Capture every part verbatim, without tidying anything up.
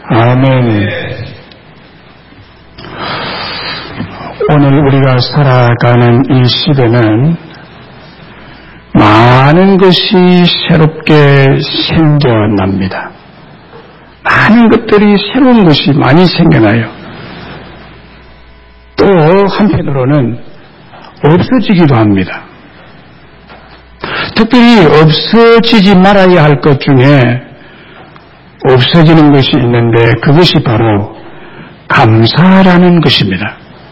아멘. 오늘 우리가 살아가는 이 시대는 많은 것이 새롭게 생겨납니다. 많은 것들이 새로운 것이 많이 생겨나요. 또 한편으로는 없어지기도 합니다. 특별히 없어지지 말아야 할 것 중에 없어지는 것이 있는데 그것이 바로 감사라는 것입니다.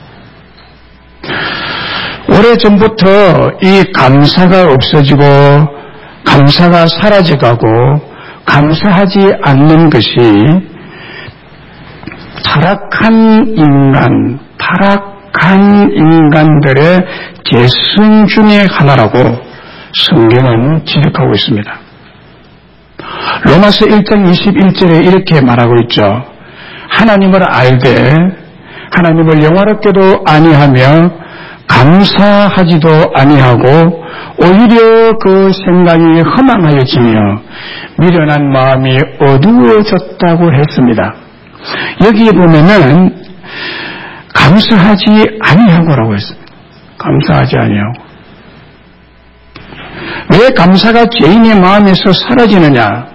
오래전부터 이 감사가 없어지고 감사가 사라져가고 감사하지 않는 것이 타락한 인간, 타락한 인간들의 죄성 중에 하나라고 성경은 지적하고 있습니다. 로마서 일 장 이십일 절에 이렇게 말하고 있죠. 하나님을 알되 하나님을 영화롭게도 아니하며 감사하지도 아니하고 오히려 그 생각이 허망하여지며 미련한 마음이 어두워졌다고 했습니다. 여기에 보면은 감사하지 아니하고라고 했습니다. 감사하지 아니하고. 왜 감사가 죄인의 마음에서 사라지느냐?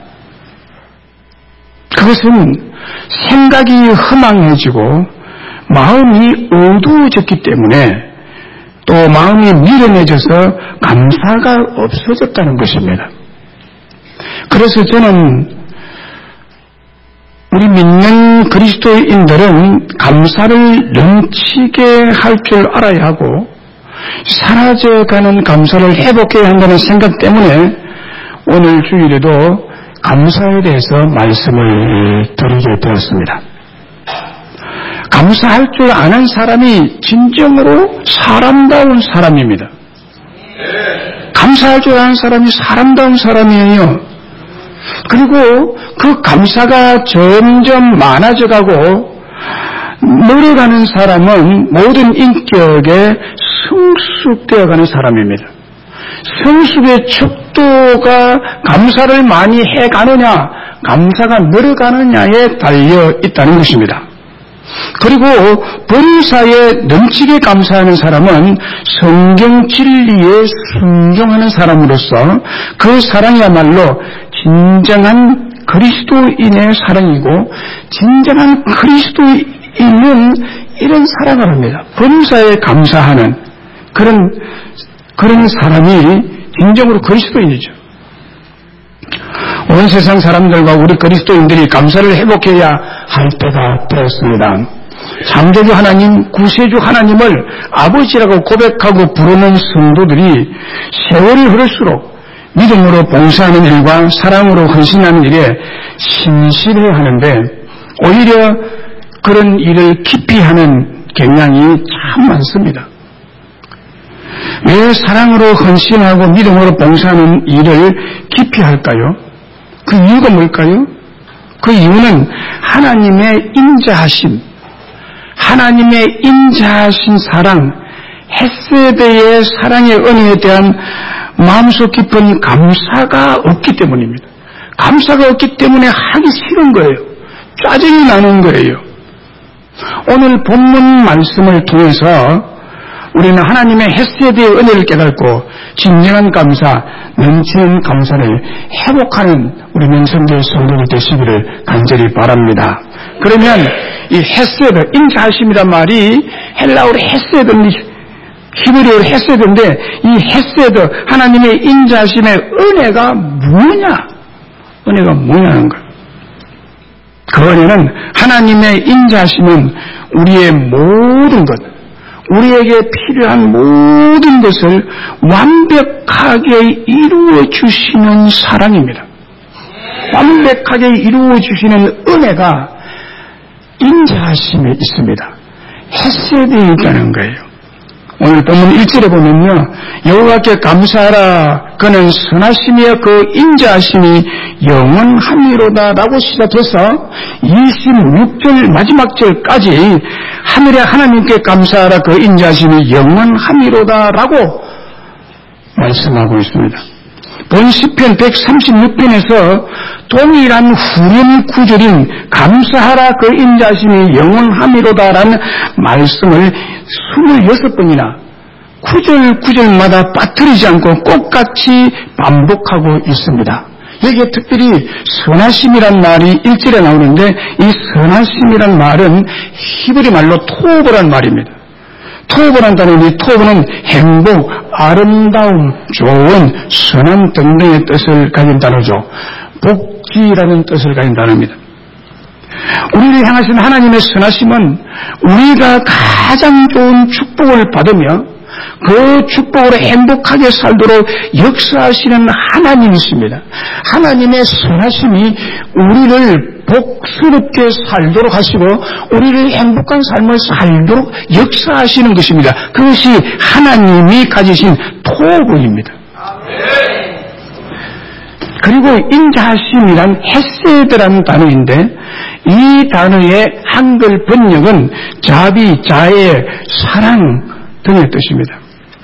그것은 생각이 허망해지고 마음이 어두워졌기 때문에 또 마음이 미련해져서 감사가 없어졌다는 것입니다. 그래서 저는 우리 믿는 그리스도인들은 감사를 넘치게 할 줄 알아야 하고 사라져가는 감사를 회복해야 한다는 생각 때문에 오늘 주일에도 감사에 대해서 말씀을 드리게 되었습니다. 감사할 줄 아는 사람이 진정으로 사람다운 사람입니다. 감사할 줄 아는 사람이 사람다운 사람이에요. 그리고 그 감사가 점점 많아져가고 늘어가는 사람은 모든 인격에 성숙되어가는 사람입니다. 성숙의 척도가 감사를 많이 해가느냐, 감사가 늘어가느냐에 달려 있다는 것입니다. 그리고 범사에 넘치게 감사하는 사람은 성경 진리에 순종하는 사람으로서 그 사랑이야말로 진정한 그리스도인의 사랑이고 진정한 그리스도인은 이런 사랑을 합니다. 범사에 감사하는 그런 그런 사람이 진정으로 그리스도인이죠. 온 세상 사람들과 우리 그리스도인들이 감사를 회복해야 할 때가 되었습니다. 창조주 하나님, 구세주 하나님을 아버지라고 고백하고 부르는 성도들이 세월이 흐를수록 믿음으로 봉사하는 일과 사랑으로 헌신하는 일에 신실해야 하는데 오히려 그런 일을 깊이 하는 경향이 참 많습니다. 왜 사랑으로 헌신하고 믿음으로 봉사하는 일을 깊이 할까요? 그 이유가 뭘까요? 그 이유는 하나님의 인자하심, 하나님의 인자하신 사랑, 헤세드의 사랑의 은혜에 대한 마음속 깊은 감사가 없기 때문입니다. 감사가 없기 때문에 하기 싫은 거예요. 짜증이 나는 거예요. 오늘 본문 말씀을 통해서 우리는 하나님의 헤세드의 은혜를 깨닫고 진정한 감사, 넘치는 감사를 회복하는 우리 명성교회 성도들 되시기를 간절히 바랍니다. 그러면 이 헤세드, 인자하심이란 말이 헬라어로 헤세드는 히브리어로 헤세드인데 이 헤세드, 하나님의 인자하심의 은혜가 뭐냐? 은혜가 뭐냐는 거예요. 그 은혜는 하나님의 인자하심은 우리의 모든 것, 우리에게 필요한 모든 것을 완벽하게 이루어 주시는 사랑입니다. 완벽하게 이루어 주시는 은혜가 인자하심에 있습니다. 헤세드에 있다는 거예요. 오늘 본문 일 절에 보면요, 여호와께 감사하라 그는 선하심이여 그 인자하심이 영원함이로다 라고 시작해서 이십육 절 마지막 절까지 하늘의 하나님께 감사하라 그 인자하심이 영원함이로다 라고 말씀하고 있습니다. 본 시편 백삼십육 편에서 동일한 후렴 구절인 감사하라 그 인자하심이 영원함이로다라는 말씀을 스물여섯 번이나 구절 구절마다 빠뜨리지 않고 똑같이 반복하고 있습니다. 여기에 특별히 선하심이란 말이 일 절에 나오는데 이 선하심이란 말은 히브리 말로 토브란 말입니다. 토브란 단어는 토브는 행복, 아름다움, 좋은, 선한 등등의 뜻을 가진 단어죠. 복지라는 뜻을 가진 단어입니다. 우리를 향하신 하나님의 선하심은 우리가 가장 좋은 축복을 받으며 그 축복으로 행복하게 살도록 역사하시는 하나님이십니다. 하나님의 선하심이 우리를 복스럽게 살도록 하시고 우리를 행복한 삶을 살도록 역사하시는 것입니다. 그것이 하나님이 가지신 토부입니다. 그리고 인자하심이란 헤세드라는 단어인데 이 단어의 한글 번역은 자비, 자애, 사랑 등의 뜻입니다.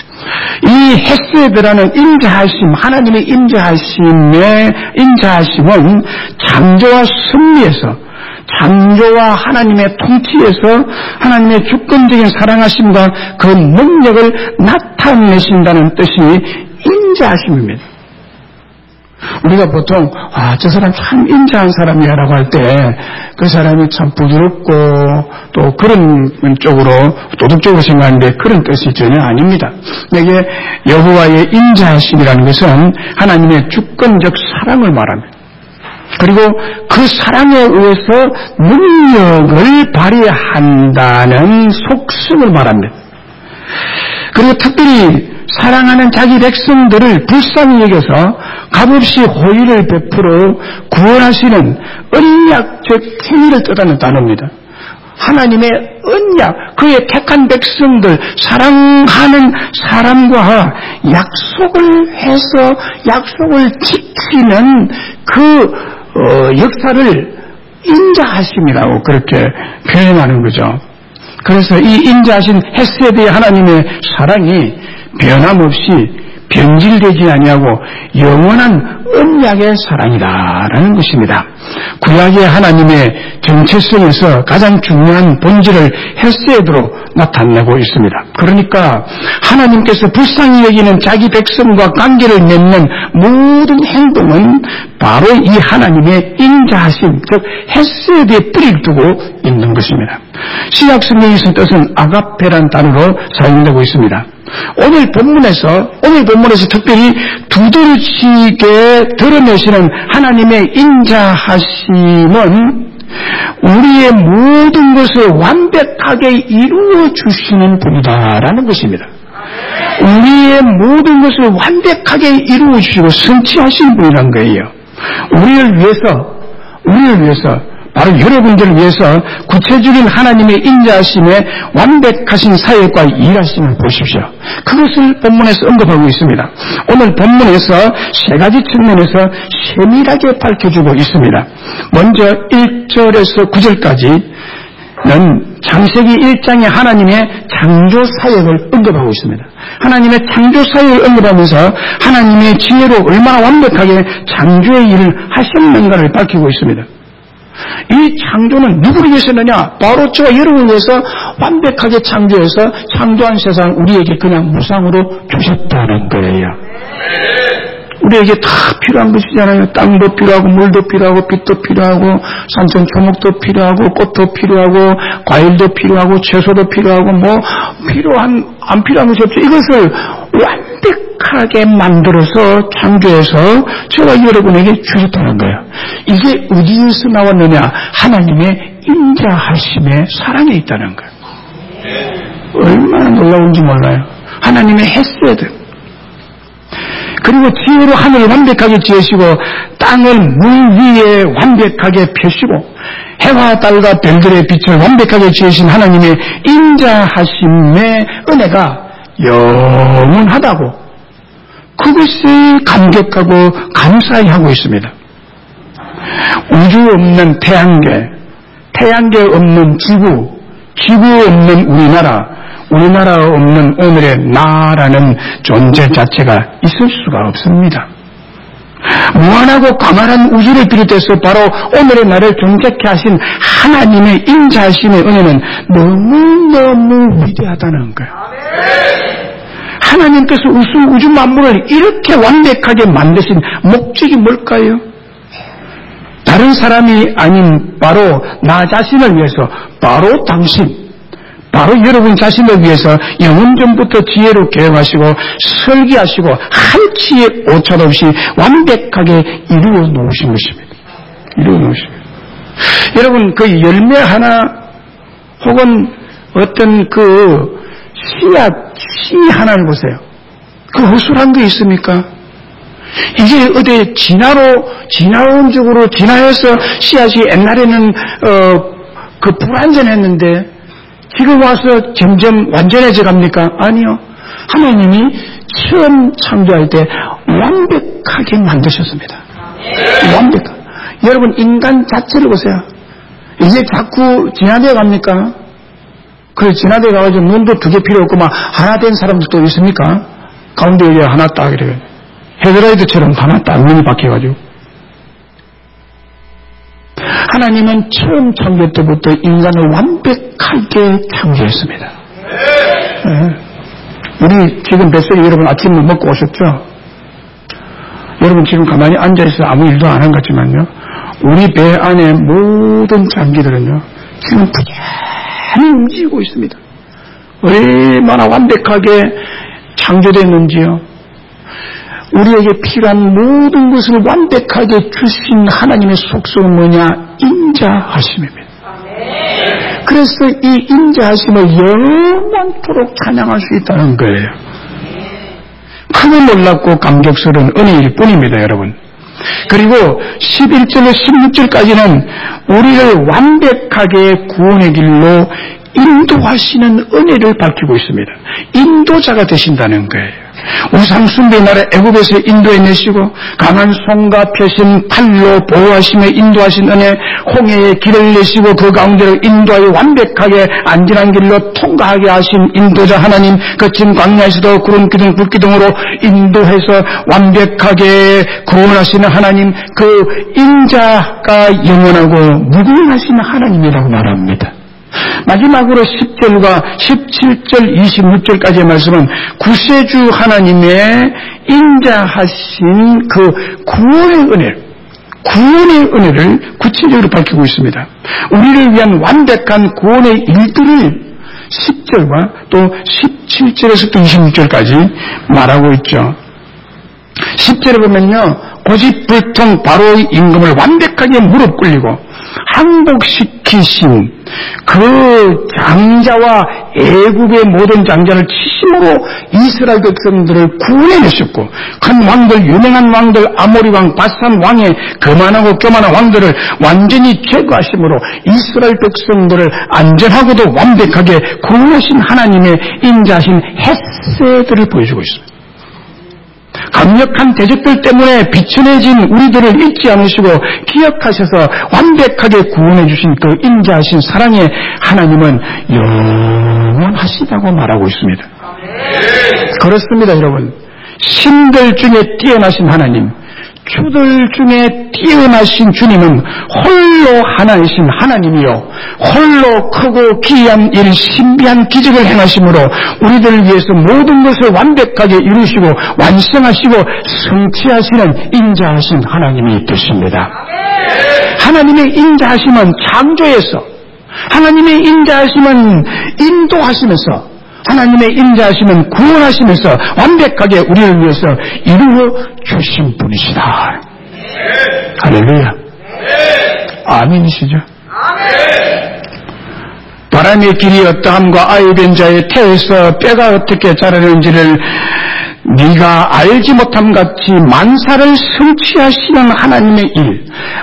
이 헤세드라는 인자하심, 하나님의 인자하심의 인자하심은 창조와 섭리에서, 창조와 하나님의 통치에서 하나님의 주권적인 사랑하심과 그 능력을 나타내신다는 뜻이 인자하심입니다. 우리가 보통 아, 저 사람 참 인자한 사람이야 라고 할 때 그 사람이 참 부드럽고 또 그런 쪽으로 도덕적으로 생각하는데 그런 뜻이 전혀 아닙니다. 여기에 여호와의 인자하심이라는 것은 하나님의 주권적 사랑을 말합니다. 그리고 그 사랑에 의해서 능력을 발휘한다는 속성을 말합니다. 그리고 특별히 사랑하는 자기 백성들을 불쌍히 여겨서 값없이 호의를 베풀어 구원하시는 언약적 행위를 뜻하는 단어입니다. 하나님의 언약, 그의 택한 백성들, 사랑하는 사람과 약속을 해서 약속을 지키는 그 어, 역사를 인자하심이라고 그렇게 표현하는 거죠. 그래서 이 인자하신 헤세드의 하나님의 사랑이 변함없이 변질되지 아니하고 영원한 언약의 사랑이다라는 것입니다. 구약의 하나님의 정체성에서 가장 중요한 본질을 헤세드로 나타내고 있습니다. 그러니까 하나님께서 불쌍히 여기는 자기 백성과 관계를 맺는 모든 행동은 바로 이 하나님의 인자하심, 즉 헤세드의 뿌리를 두고 있는 것입니다. 신약 성경에서 뜻은 아가페란 단어로 사용되고 있습니다. 오늘 본문에서 오늘 본문에서 특별히 두드러지게 드러내시는 하나님의 인자하심은 우리의 모든 것을 완벽하게 이루어 주시는 분이다라는 것입니다. 우리의 모든 것을 완벽하게 이루어 주시고 성취하시는 분이란 거예요. 우리를 위해서 우리를 위해서 바로 여러분들을 위해서 구체적인 하나님의 인자하심에 완벽하신 사역과 일하심을 보십시오. 그것을 본문에서 언급하고 있습니다. 오늘 본문에서 세 가지 측면에서 세밀하게 밝혀주고 있습니다. 먼저 일 절에서 구 절까지는 창세기 일 장의 하나님의 창조 사역을 언급하고 있습니다. 하나님의 창조 사역을 언급하면서 하나님의 지혜로 얼마나 완벽하게 창조의 일을 하셨는가를 밝히고 있습니다. 이 창조는 누구를 위해서느냐? 바로 저와 여러분을 위해서 완벽하게 창조해서 창조한 세상 우리에게 그냥 무상으로 주셨다는 거예요. 우리에게 다 필요한 것이잖아요. 땅도 필요하고 물도 필요하고 빛도 필요하고 산천 초목도 필요하고 꽃도 필요하고 과일도 필요하고 채소도 필요하고 뭐 필요한 안 필요한 것이 없죠. 이것을 완벽하게 만들어서 창조해서 저와 여러분에게 주셨다는 거예요. 이게 어디에서 나왔느냐? 하나님의 인자하심의 사랑에 있다는 거예요. 얼마나 놀라운지 몰라요. 하나님의 헤세드. 그리고 지혜로 하늘을 완벽하게 지으시고 땅을 물 위에 완벽하게 펴시고 해와 달과 별들의 빛을 완벽하게 지으신 하나님의 인자하심의 은혜가 영원하다고 그것이 감격하고 감사히 하고 있습니다. 우주 없는 태양계, 태양계 없는 지구, 지구 없는 우리나라, 우리나라 없는 오늘의 나라는 존재 자체가 있을 수가 없습니다. 무한하고 광활한 우주를 비롯해서 바로 오늘의 나를 존재케 하신 하나님의 인자하심의 은혜는 너무너무 위대하다는 거예요. 하나님께서 우주, 우주 만물을 이렇게 완벽하게 만드신 목적이 뭘까요? 다른 사람이 아닌 바로 나 자신을 위해서, 바로 당신, 바로 여러분 자신을 위해서 영원전부터 지혜로 계획하시고 설계하시고 한치의 오차도 없이 완벽하게 이루어 놓으신 것입니다. 이루어 놓으신 것입니다. 여러분, 그 열매 하나 혹은 어떤 그 씨앗, 씨 하나를 보세요. 그 허술한 게 있습니까? 이게 어디 진화로, 진화론적으로 진화해서 씨앗이 옛날에는, 어, 그 불완전했는데 지금 와서 점점 완전해져 갑니까? 아니요. 하나님이 처음 창조할 때 완벽하게 만드셨습니다. 완벽하게. 여러분, 인간 자체를 보세요. 이제 자꾸 진화되어 갑니까? 그래, 진화되어 가가지고 눈도 두 개 필요 없고 막 하나 된 사람들도 있습니까? 가운데 여기 하나 딱 이래. 헤드라이드처럼 하나 딱 눈이 바뀌어가지고. 하나님은 처음 창조 때부터 인간을 완벽하게 창조했습니다. 네. 우리 지금 뱃속에 여러분 아침을 먹고 오셨죠? 여러분 지금 가만히 앉아있어 아무 일도 안 한 것 같지만요. 우리 배 안에 모든 장기들은요. 지금 부지런히 움직이고 있습니다. 얼마나 완벽하게 창조됐는지요. 우리에게 필요한 모든 것을 완벽하게 주신 하나님의 속성은 뭐냐? 인자하심입니다. 그래서 이 인자하심을 영원토록 찬양할 수 있다는 거예요. 크고 놀랍고 감격스러운 은혜일 뿐입니다, 여러분. 그리고 십일 절에서 십육 절까지는 우리를 완벽하게 구원의 길로 인도하시는 은혜를 밝히고 있습니다. 인도자가 되신다는 거예요. 우상숭배의 나라 애굽에서 인도해내시고 강한 손과 펴신 팔로 보호하시며 인도하신 은혜, 홍해의 길을 내시고 그 가운데를 인도하여 완벽하게 안전한 길로 통과하게 하신 인도자 하나님, 거친 광야에서도 구름 기둥 불 기둥으로 인도해서 완벽하게 구원하시는 하나님, 그 인자가 영원하고 무궁하신 하나님이라고 말합니다. 마지막으로 십 절과 십칠 절, 이십육 절까지의 말씀은 구세주 하나님의 인자하신 그 구원의 은혜, 구원의 은혜를 구체적으로 밝히고 있습니다. 우리를 위한 완벽한 구원의 일들을 십 절과 또 십칠 절에서 이십육 절까지 말하고 있죠. 십 절에 보면요, 고집불통 바로의 임금을 완벽하게 무릎 꿇리고 항복시키신 그 장자와 애굽의 모든 장자를 치심으로 이스라엘 백성들을 구원해내셨고, 큰 왕들, 유명한 왕들, 아모리 왕, 바산 왕의 거만하고 교만한 왕들을 완전히 제거하심으로 이스라엘 백성들을 안전하고도 완벽하게 구원하신 하나님의 인자하신 헤세드를 보여주고 있습니다. 강력한 대적들 때문에 비천해진 우리들을 잊지 않으시고 기억하셔서 완벽하게 구원해 주신 그 인자하신 사랑의 하나님은 영원하시다고 말하고 있습니다. 그렇습니다, 여러분. 신들 중에 뛰어나신 하나님, 주들 중에 뛰어나신 주님은 홀로 하나이신 하나님이요, 홀로 크고 귀한 일, 신비한 기적을 행하심으로 우리들을 위해서 모든 것을 완벽하게 이루시고 완성하시고 성취하시는 인자하신 하나님이 되십니다. 하나님의 인자하심은 창조에서, 하나님의 인자하심은 인도하시면서, 하나님의 인자하심은 구원하시면서 완벽하게 우리를 위해서 이루어 주신 분이시다. 네. 할렐루야. 네. 아멘이시죠? 아멘. 바람의 길이 어떠함과 아이 된 자의 태에서 뼈가 어떻게 자라는지를 네가 알지 못함 같이 만사를 성취하시는 하나님의 일,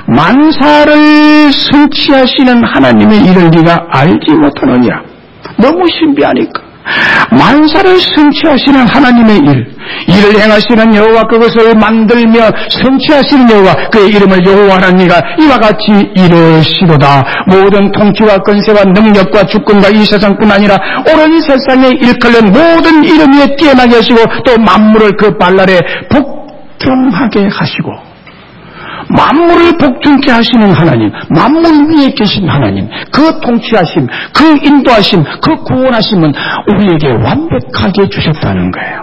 만사를 성취하시는 하나님의 일을 네가 알지 못하느냐. 너무 신비하니까. 만사를 성취하시는 하나님의 일, 이를 행하시는 여호와, 그것을 만들며 성취하시는 여호와, 그의 이름을 여호와 하나님이가 이와 같이 이르시도다. 모든 통치와 권세와 능력과 주권과 이 세상뿐 아니라 오늘 이 세상에 일컬는 모든 이름 위에 뛰어나게 하시고 또 만물을 그 발날에 복 복종하게 하시고 만물을 복종케 하시는 하나님, 만물 위에 계신 하나님, 그 통치하심, 그 인도하심, 그 구원하심은 우리에게 완벽하게 주셨다는 거예요.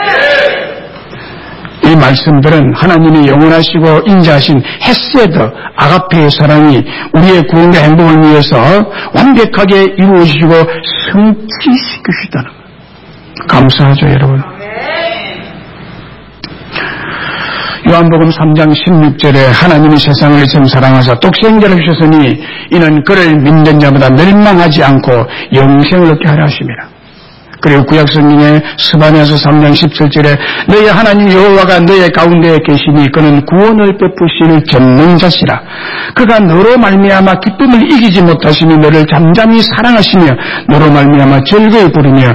이 말씀들은 하나님이 영원하시고 인자하신 헤세드, 아가페의 사랑이 우리의 구원과 행복을 위해서 완벽하게 이루어지시고 성취시키시다는 거예요. 감사하죠, 여러분. 요한복음 삼 장 십육 절에 하나님이 세상을 이처럼 사랑하사 독생자를 주셨으니 이는 그를 믿는 자마다 멸망하지 않고 영생을 얻게 하려 하심이라. 그리고 구약성경의 스바냐서 삼 장 십칠 절에 너희 하나님 여호와가 너희 가운데에 계시니 그는 구원을 베푸시는 전능자시라. 그가 너로 말미암아 기쁨을 이기지 못하시니 너를 잠잠히 사랑하시며 너로 말미암아 즐거이 부르며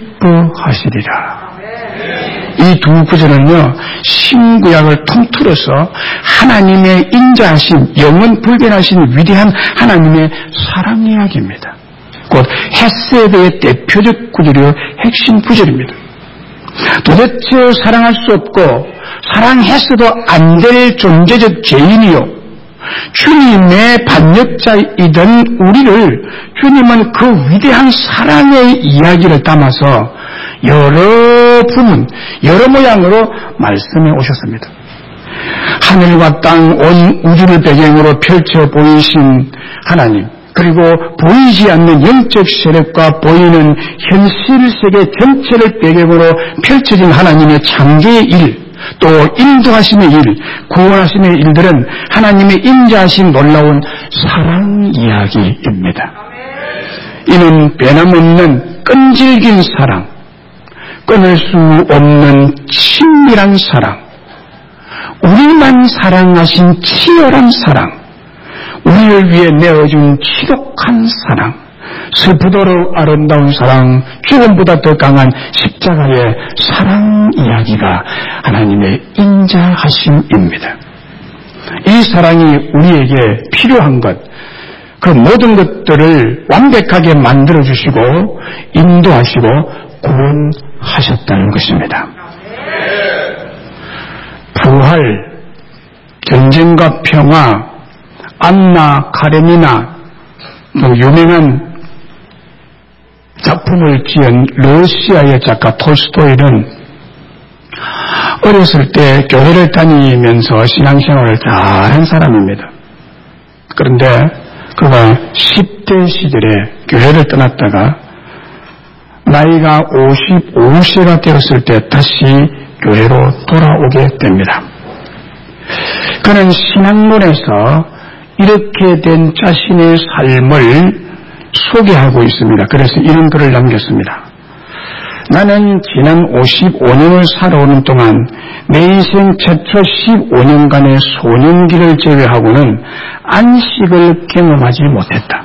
기뻐하시리라. 이 두 구절은요, 신구약을 통틀어서 하나님의 인자하심, 영원 불변하신 위대한 하나님의 사랑 이야기입니다. 곧 헤세드의 대표적 구절이요, 핵심 구절입니다. 도대체 사랑할 수 없고 사랑했어도 안 될 존재적 죄인이요, 주님의 반역자이던 우리를 주님은 그 위대한 사랑의 이야기를 담아서 여러 부문, 여러 모양으로 말씀해 오셨습니다. 하늘과 땅 온 우주를 배경으로 펼쳐 보이신 하나님, 그리고 보이지 않는 영적 세력과 보이는 현실 세계 전체를 배경으로 펼쳐진 하나님의 창조의 일, 또 인도하심의 일, 구원하심의 일들은 하나님의 인자하신 놀라운 사랑 이야기입니다. 이는 변함없는 끈질긴 사랑, 끊을 수 없는 친밀한 사랑, 우리만 사랑하신 치열한 사랑, 우리를 위해 내어준 지독한 사랑, 슬프도록 아름다운 사랑, 죽음보다 더 강한 십자가의 사랑 이야기가 하나님의 인자하심입니다. 이 사랑이 우리에게 필요한 것, 그 모든 것들을 완벽하게 만들어주시고 인도하시고 구원하셨다는 것입니다. 부활, 전쟁과 평화, 안나 카레니나, 또 유명한 작품을 지은 러시아의 작가 톨스토이는 어렸을 때 교회를 다니면서 신앙생활을 잘한 사람입니다. 그런데 그가 십 대 시절에 교회를 떠났다가 나이가 오십오 세가 되었을 때 다시 교회로 돌아오게 됩니다. 그는 신학문에서 이렇게 된 자신의 삶을 소개하고 있습니다. 그래서 이런 글을 남겼습니다. 나는 지난 오십오 년을 살아오는 동안 내 인생 최초 십오 년간의 소년기를 제외하고는 안식을 경험하지 못했다.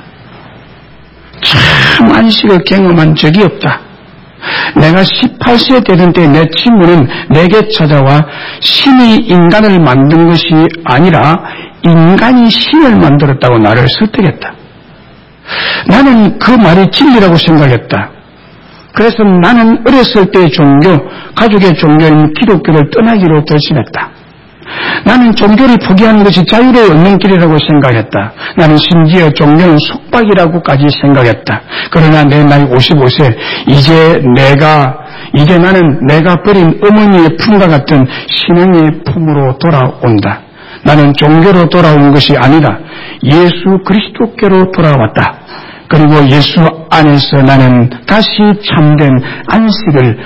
참 안식을 경험한 적이 없다. 내가 십팔 세 되던 때 내 친구는 내게 찾아와 신이 인간을 만든 것이 아니라 인간이 신을 만들었다고 나를 설득했다. 나는 그 말이 진리라고 생각했다. 그래서 나는 어렸을 때의 종교, 가족의 종교인 기독교를 떠나기로 결심했다. 나는 종교를 포기하는 것이 자유를 얻는 길이라고 생각했다. 나는 심지어 종교는 속박이라고까지 생각했다. 그러나 내 나이 오십오 세, 이제 내가, 이제 나는 내가 버린 어머니의 품과 같은 신앙의 품으로 돌아온다. 나는 종교로 돌아온 것이 아니다. 예수 그리스도께로 돌아왔다. 그리고 예수 안에서 나는 다시 참된 안식을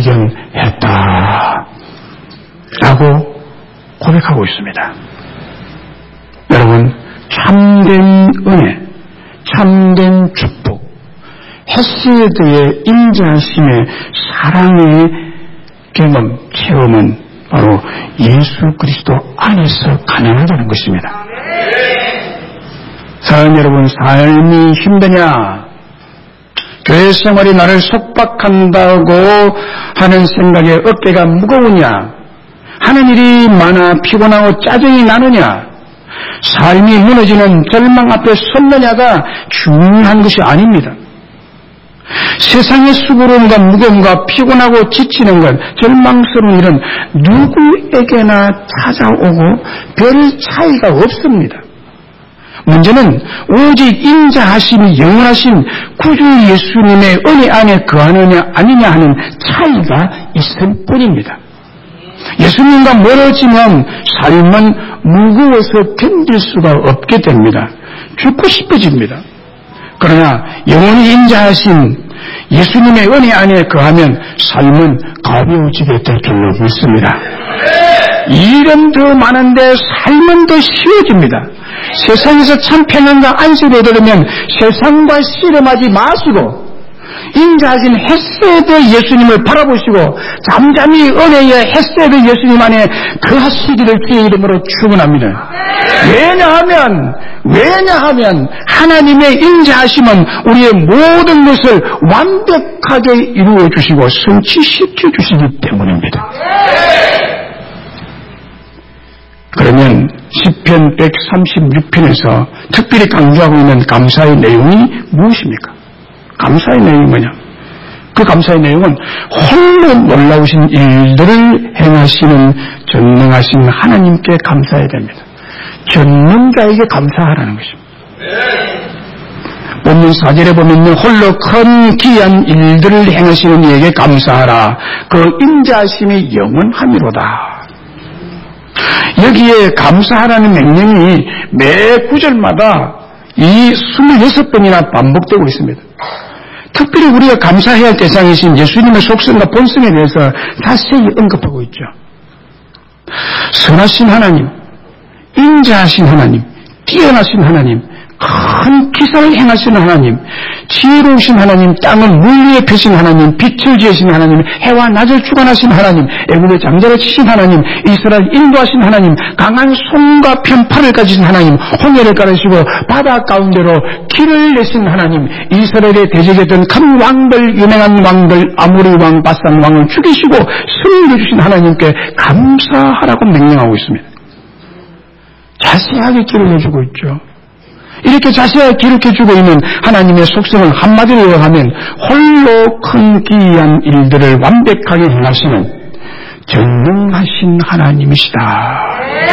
발견했다. 라고 고백하고 있습니다. 여러분, 참된 은혜, 참된 축복, 헤세드의 인자심의 사랑의 경험, 체험은 바로 예수 그리스도 안에서 가능하다는 것입니다. 사랑하는 여러분, 삶이 힘드냐? 교회 생활이 나를 속박한다고 하는 생각에 어깨가 무거우냐? 하는 일이 많아 피곤하고 짜증이 나느냐? 삶이 무너지는 절망 앞에 섰느냐가 중요한 것이 아닙니다. 세상의 수고로움과 무거움과 피곤하고 지치는 것, 절망스러운 일은 누구에게나 찾아오고 별 차이가 없습니다. 문제는 오직 인자하심이 영원하신 구주 예수님의 은혜 안에 거하느냐 아니냐 하는 차이가 있을 뿐입니다. 예수님과 멀어지면 삶은 무거워서 견딜 수가 없게 됩니다. 죽고 싶어집니다. 그러나 영원히 인자하신 예수님의 은혜 안에 거하면 삶은 가벼워지게 될 줄로 믿습니다. 일은 더 많은데 삶은 더 쉬워집니다. 세상에서 참 평안과 안식을 얻으려면 세상과 씨름하지 마시고 인자하신 헤세드 예수님을 바라보시고 잠잠히 은혜의 헤세드 예수님 안에 거하시기를 주의 이름으로 축원합니다. 왜냐하면 왜냐하면 하나님의 인자하심은 우리의 모든 것을 완벽하게 이루어 주시고 성취시켜 주시기 때문입니다. 그러면 시편 백삼십육 편에서 특별히 강조하고 있는 감사의 내용이 무엇입니까? 감사의 내용이 뭐냐? 그 감사의 내용은 홀로 놀라우신 일들을 행하시는 전능하신 하나님께 감사해야 됩니다. 전능자에게 감사하라는 것입니다. 본문 사 절에 보면요, 홀로 큰 기이한 일들을 행하시는 이에게 감사하라. 그 인자하심이 영원함이로다. 여기에 감사하라는 명령이 매 구절마다 이 스물여섯 번이나 반복되고 있습니다. 특별히 우리가 감사해야 할 대상이신 예수님의 속성과 본성에 대해서 자세히 언급하고 있죠. 선하신 하나님, 인자하신 하나님, 뛰어나신 하나님, 큰 기사를 행하시는 하나님, 지혜로우신 하나님, 땅을 물 위에 펴신 하나님, 빛을 지으신 하나님, 해와 낮을 주관하신 하나님, 애굽의 장자를 치신 하나님, 이스라엘 인도하신 하나님, 강한 손과 편팔을 가지신 하나님, 홍해를 가르시고 바다 가운데로 길을 내신 하나님, 이스라엘의 대적했던 큰 왕들, 유명한 왕들, 아모리 왕, 바산 왕을 죽이시고 승리해 주신 하나님께 감사하라고 명령하고 있습니다. 자세하게 기록해주고 있죠. 이렇게 자세하게 기록해주고 있는 하나님의 속성을 한마디로 요약하면 홀로 큰 기이한 일들을 완벽하게 행하시는 전능하신 하나님이시다.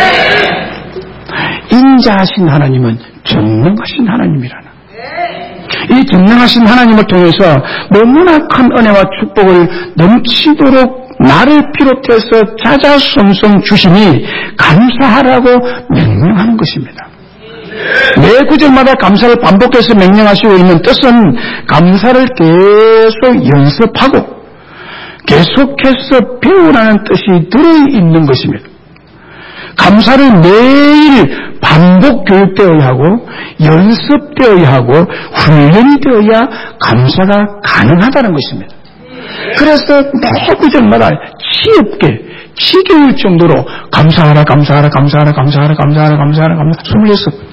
인자하신 하나님은 전능하신 하나님이라는, 이 전능하신 하나님을 통해서 너무나 큰 은혜와 축복을 넘치도록 나를 비롯해서 자자손손 주시니 감사하라고 명령하는 것입니다. 매 구절마다 감사를 반복해서 명령하시고 있는 뜻은 감사를 계속 연습하고 계속해서 배우라는 뜻이 들어있는 것입니다. 감사를 매일 반복 교육되어야 하고 연습되어야 하고 훈련이 되어야 감사가 가능하다는 것입니다. 그래서 매 구절마다 치엽게 지겨울 정도로 감사하라 감사하라 감사하라 감사하라 감사하라 감사하라 감사하라 스물여섯.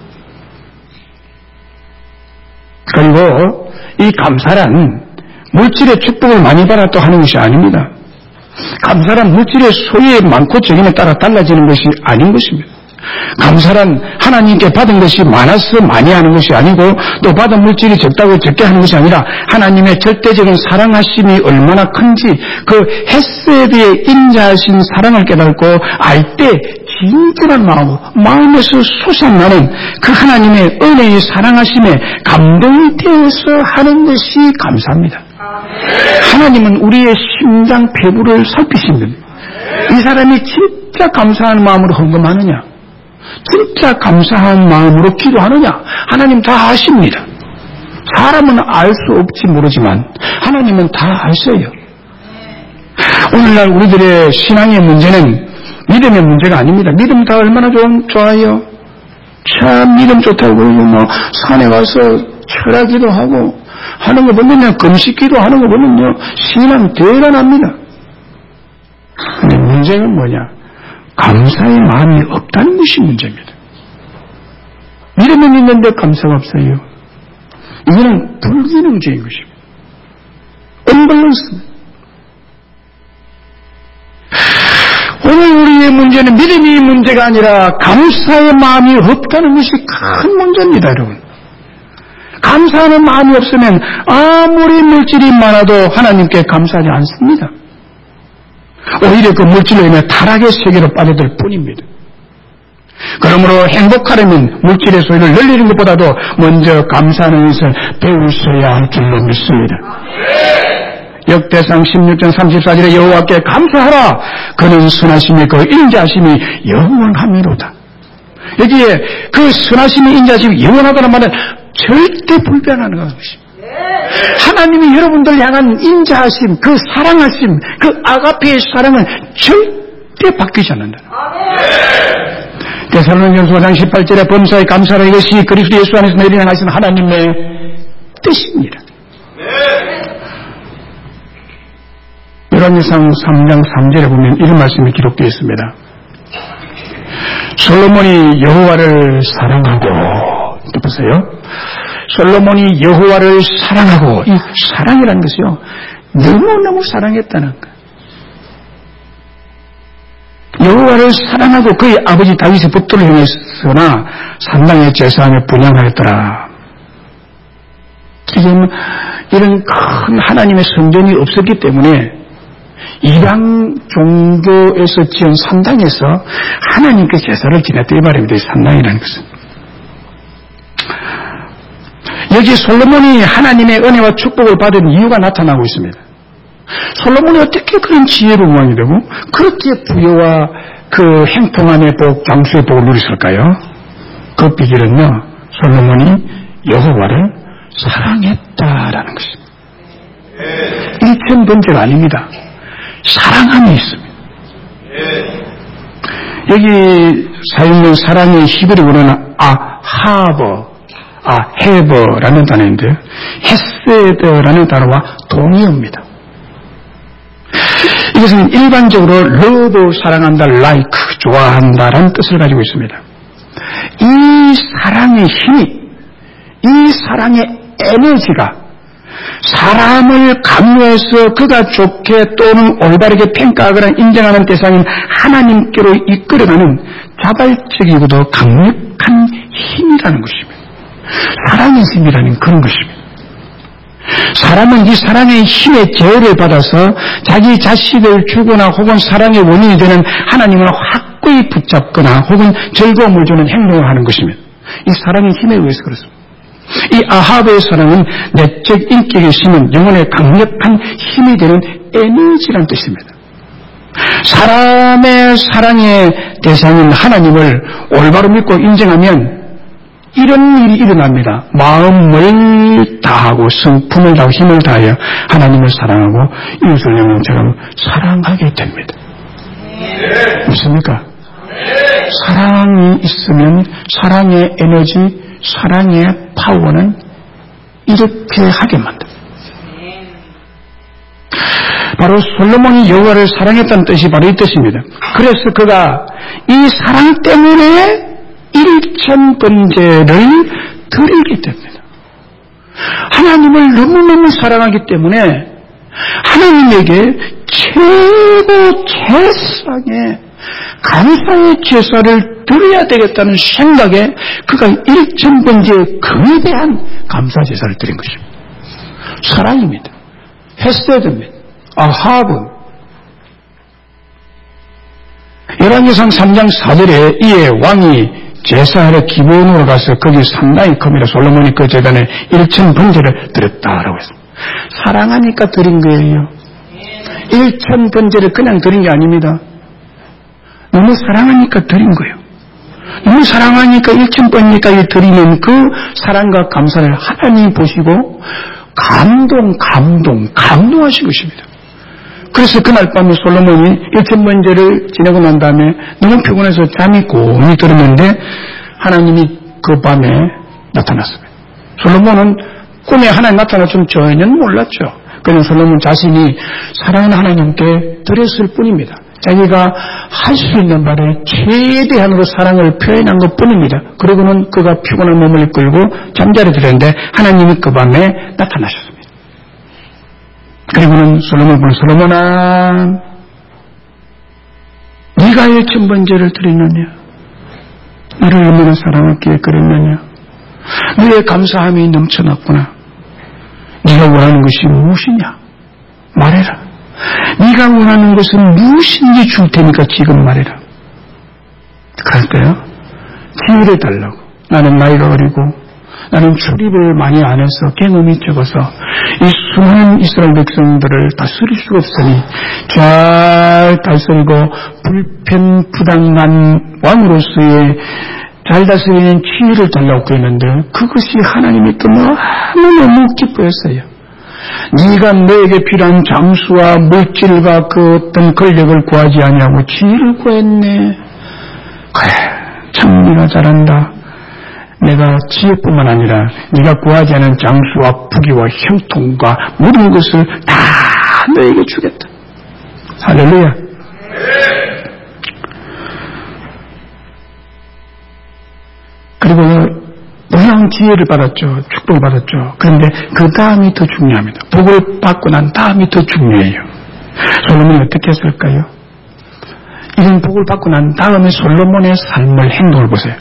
그리고 이 감사란 물질의 축복을 많이 받았다 하는 것이 아닙니다. 감사란 물질의 소유의 많고 적임에 따라 달라지는 것이 아닌 것입니다. 감사란 하나님께 받은 것이 많아서 많이 하는 것이 아니고 또 받은 물질이 적다고 적게 하는 것이 아니라 하나님의 절대적인 사랑하심이 얼마나 큰지 그 헤세드의 인자하신 사랑을 깨닫고 알 때 진실한 마음, 마음에서 솟아나는 그 하나님의 은혜의 사랑하심에 감동이 되어서 하는 것이 감사합니다. 하나님은 우리의 심장 배부를 살피십니다. 이 사람이 진짜 감사하는 마음으로 헌금하느냐, 진짜 감사한 마음으로 기도하느냐, 하나님 다 아십니다. 사람은 알 수 없지 모르지만 하나님은 다 아셔요. 오늘날 우리들의 신앙의 문제는 믿음의 문제가 아닙니다. 믿음 다 얼마나 좋, 좋아요. 참 믿음 좋다고 뭐 산에 가서 철학기도 하고 하는 거 보면요, 금식기도 하는 거 보면요, 신앙 대단합니다. 근데 문제는 뭐냐? 감사의 마음이 없다는 것이 문제입니다. 믿음은 있는데 감사가 없어요. 이거는 불균형적인 것입니다. 언밸런스입니다. 오늘 우리의 문제는 믿음이 문제가 아니라 감사의 마음이 없다는 것이 큰 문제입니다, 여러분. 감사하는 마음이 없으면 아무리 물질이 많아도 하나님께 감사하지 않습니다. 오히려 그 물질로 인해 타락의 세계로 빠져들 뿐입니다. 그러므로 행복하려면 물질의 소유를 늘리는 것보다도 먼저 감사하는 것을 배우셔야 할 줄로 믿습니다. 역대상 십육 장 삼십사 절에 여호와께 감사하라. 그는 선하심이 그 인자하심이 영원함이로다. 여기에 그 선하심이 인자하심이 영원하다는 말은 절대 불변하는 것입니다. 하나님이 여러분들 향한 인자하심, 그 사랑하심, 그 아가페의 사랑은 절대 바뀌지 않는다. 데살로니가전서 오 장 십팔 절에 범사에 감사하라. 이것이 그리스도 예수 안에서 너희를 향하신 하나님의 뜻입니다. 열왕기상 삼 장 삼 절에 보면 이런 말씀이 기록되어 있습니다. 솔로몬이 여호와를 사랑하고, 또 보세요. 솔로몬이 여호와를 사랑하고, 이 사랑이라는 것이요, 너무너무 사랑했다는 거예요. 여호와를 사랑하고 그의 아버지 다윗의 법도를 행했으나 산당의 제사함에 분향하였더라. 지금 이런 큰 하나님의 성전이 없었기 때문에 이방 종교에서 지은 산당에서 하나님께 제사를 지냈다 이 말입니다. 산당이라는 것은. 여기 솔로몬이 하나님의 은혜와 축복을 받은 이유가 나타나고 있습니다. 솔로몬이 어떻게 그런 지혜로 모양이 되고 그렇게 부여와 그 행통함의 복, 장수의 복을 누렸을까요? 그 비결은요, 솔로몬이 여호와를 사랑했다라는 것입니다. 일천번제가 아닙니다. 사랑함이 있습니다. 여기 사용된 사랑의 히브리어로는 아하버, 아헤버라는 단어인데요, 헤세드라는 단어와 동의어입니다. 이것은 일반적으로 love, 사랑한다, like, 좋아한다라는 뜻을 가지고 있습니다. 이 사랑의 힘이, 이 사랑의 에너지가 사람을 감화해서 그가 좋게 또는 올바르게 평가하거나 인정하는 대상인 하나님께로 이끌어가는 자발적이고도 강력한 힘이라는 것입니다. 사랑의 힘이라는 그런 것입니다. 사람은 이 사랑의 힘의 제어를 받아서 자기 자식을 주거나 혹은 사랑의 원인이 되는 하나님을 확고히 붙잡거나 혹은 즐거움을 주는 행동을 하는 것입니다. 이 사랑의 힘에 의해서 그렇습니다. 이 아합의 사랑은 내적 인격의 힘은 영혼의 강력한 힘이 되는 에너지라는 뜻입니다. 사람의 사랑의 대상인 하나님을 올바로 믿고 인정하면 이런 일이 일어납니다. 마음을 다하고 성품을 다하고 힘을 다하여 하나님을 사랑하고 이웃을 영혼처럼 사랑하게 됩니다. 믿습니까? 사랑이 있으면 사랑의 에너지, 사랑의 파워는 이렇게 하게 만듭니다. 바로 솔로몬이 여호와를 사랑했다는 뜻이 바로 이 뜻입니다. 그래서 그가 이 사랑 때문에 일천 번제를 드리게 됩니다. 하나님을 너무너무 사랑하기 때문에 하나님에게 최고 최상의 감사의 제사를 드려야 되겠다는 생각에 그가 일천 번제의 거대한 감사 제사를 드린 것입니다. 사랑입니다. 헤세드입니다. 아하브. 열왕기상 삼 장 사 절에 이에 왕이 제사하러 기브온으로 가서 거기 상당히 큽니다. 솔로몬이 그 제단에 일천 번제를 드렸다라고 했습니다. 사랑하니까 드린 거예요. 일천 번제를 그냥 드린 게 아닙니다. 너무 사랑하니까 드린 거예요. 너무 사랑하니까 일천 번제까지 드리는 그 사랑과 감사를 하나님이 보시고 감동, 감동, 감동하신 것입니다. 그래서 그날 밤에 솔로몬이 일천 번제를 지내고 난 다음에 너무 피곤해서 잠이 곤히 들었는데 하나님이 그 밤에 나타났습니다. 솔로몬은 꿈에 하나님 나타날 줄 전혀 몰랐죠. 그냥 솔로몬 자신이 사랑하는 하나님께 드렸을 뿐입니다. 자기가 할 수 있는 바를 최대한으로 사랑을 표현한 것 뿐입니다. 그러고는 그가 피곤한 몸을 이끌고 잠자리 들었는데 하나님이 그 밤에 나타나셨습니다. 그리고는 솔로몬을 보는 솔로몬아, 네가 일천 번제를 드렸느냐? 나를 얼마나 사랑하기에 그랬느냐? 너의 감사함이 넘쳐났구나. 네가 원하는 것이 무엇이냐? 말해라. 네가 원하는 것은 무엇인지 줄 테니까 지금 말해라. 그럴까요? 기회를 달라고. 나는 나이가 어리고 나는 출입을 많이 안 해서 경험이 적어서 이 수많은 이스라엘 백성들을 다스릴 수가 없으니 잘 다스리고 불편부당한 왕으로서의 잘 다스리는 지혜를 달라고 했는데 그것이 하나님이 또 너무너무 기뻐했어요. 네가 너에게 필요한 장수와 물질과 그 어떤 권력을 구하지 아니하고 지혜를 구했네. 그래, 참 네가 잘한다. 내가 지혜뿐만 아니라 네가 구하지 않은 장수와 부귀와 형통과 모든 것을 다 너에게 주겠다. 할렐루야. 그리고 놀라운 기회를 받았죠. 축복을 받았죠. 그런데 그 다음이 더 중요합니다. 복을 받고 난 다음이 더 중요해요. 솔로몬이 어떻게 했을까요? 이런 복을 받고 난 다음에 솔로몬의 삶을 행동을 보세요.